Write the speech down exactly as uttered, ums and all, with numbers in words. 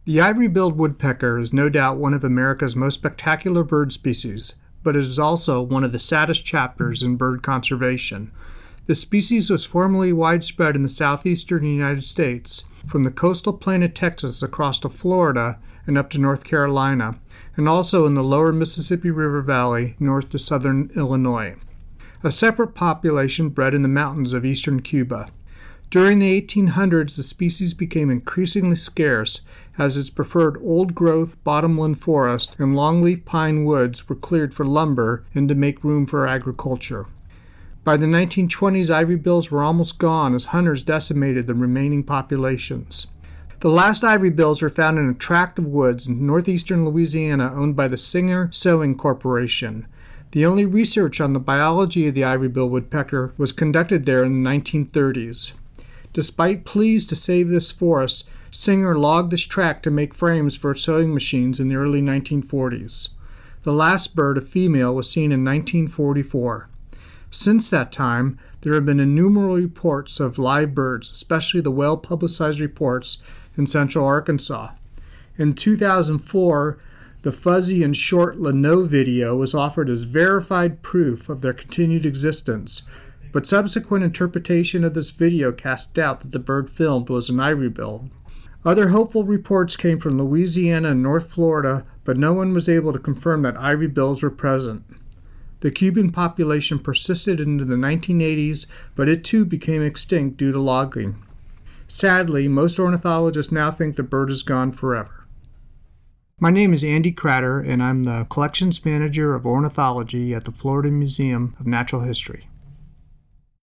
The ivory-billed woodpecker is no doubt one of America's most spectacular bird species, but it is also one of the saddest chapters in bird conservation. The species was formerly widespread in the southeastern United States, from the coastal plain of Texas across to Florida and up to North Carolina, and also in the lower Mississippi River Valley north to southern Illinois. A separate population bred in the mountains of eastern Cuba. During the eighteen hundreds, the species became increasingly scarce as its preferred old-growth bottomland forest and longleaf pine woods were cleared for lumber and to make room for agriculture. By the nineteen twenties, ivory-bills were almost gone as hunters decimated the remaining populations. The last ivory-bills were found in a tract of woods in northeastern Louisiana owned by the Singer Sewing Corporation. The only research on the biology of the ivory-bill woodpecker was conducted there in the nineteen thirties. Despite pleas to save this forest, Singer logged this tract to make frames for sewing machines in the early nineteen forties. The last bird, a female, was seen in nineteen forty-four. Since that time, there have been innumerable reports of live birds, especially the well-publicized reports in central Arkansas. In two thousand four, the fuzzy and short Lano video was offered as verified proof of their continued existence, but subsequent interpretation of this video cast doubt that the bird filmed was an ivory-billed. Other hopeful reports came from Louisiana and North Florida, but no one was able to confirm that ivory-bills were present. The Cuban population persisted into the nineteen eighties, but it too became extinct due to logging. Sadly, most ornithologists now think the bird is gone forever. My name is Andy Cratter, and I'm the Collections Manager of Ornithology at the Florida Museum of Natural History.